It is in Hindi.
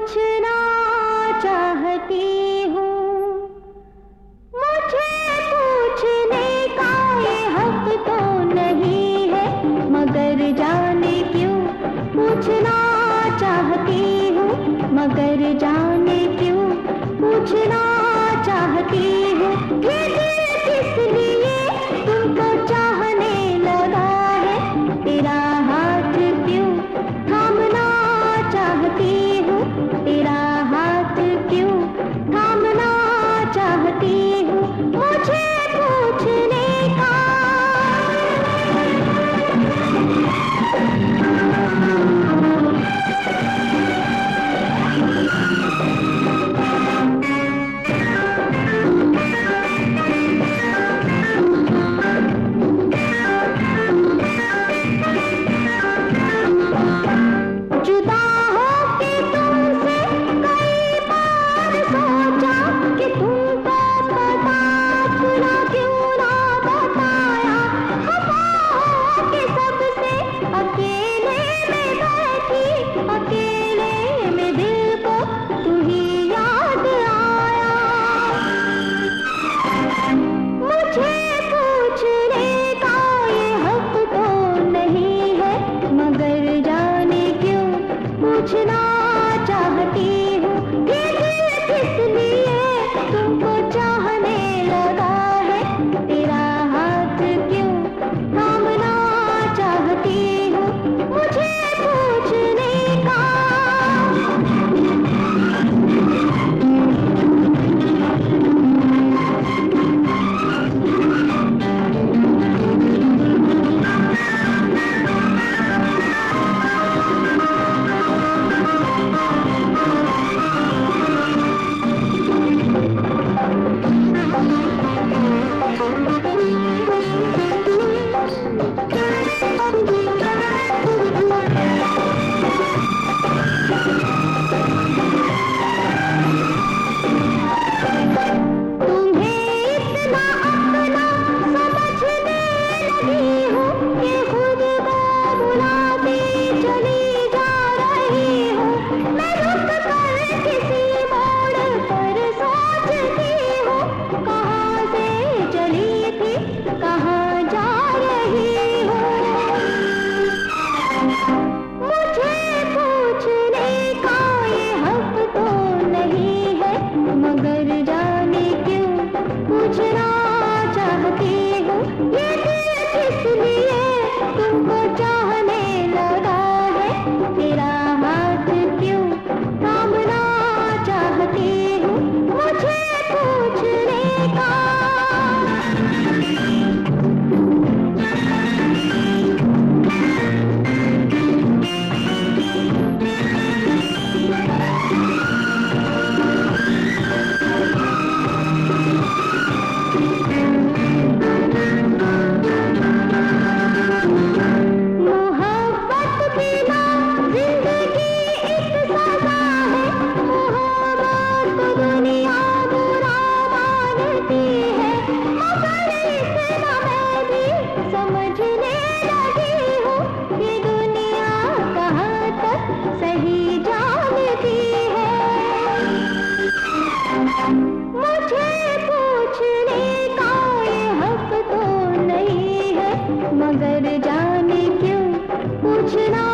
पूछना चाहती हूँ, मुझे पूछने का ये हक तो नहीं है, मगर जाने क्यों पूछना चाहती हूँ, मगर जाने क्यों पूछना चाहती हूँ। ये दिल किस लिए तुमको चाहने लगा है, तेरा हाथ क्यों थामना चाहती हूँ, तेरा हाथ क्यों थामना चाहती हूँ, मुझे पूछने का। जुदा होके तुमसे कई बार सोचा कि तुमको पता अपना क्यों ना बताया, खफा होके सबसे अकेले में बैठी, अकेले में दिल को तू ही याद आया। मुझे पूछने का ये हक तो नहीं है, मगर जाने क्यों पूछना चाहती हूँ। ये दिल किस लिए तुमको चाहने लगा है, तेरा हाथ क्यों थामना चाहती हूँ, मुझे पूछने का। तुम्हें इतना अपना समझने लगी हूँ कि खुद को भुलाती चली जा रही हूँ। मैं रुक कर किसी मोड़ पर सोचती हूँ, कहाँ से चली थी कहाँ जा रही हूँ। मुझे पूछने का ये हक तो नहीं है, मगर जाने क्यों पूछना चाहती हूँ। ये दिल किस लिए तुमको चाहने लगा है, तेरा हाथ क्यों थामना चाहती हूँ, मुझे पूछने का। मोहब्बत बिना जिंदगी एक सजा है, मोहब्बत दुनिया बुरा मानती है, मगर इतना मैं भी समझने लगी हूँ, ये दुनिया कहाँ तक सही जानती है। मुझे पूछने का ये हक तो नहीं है, मगर जाने क्यों पूछना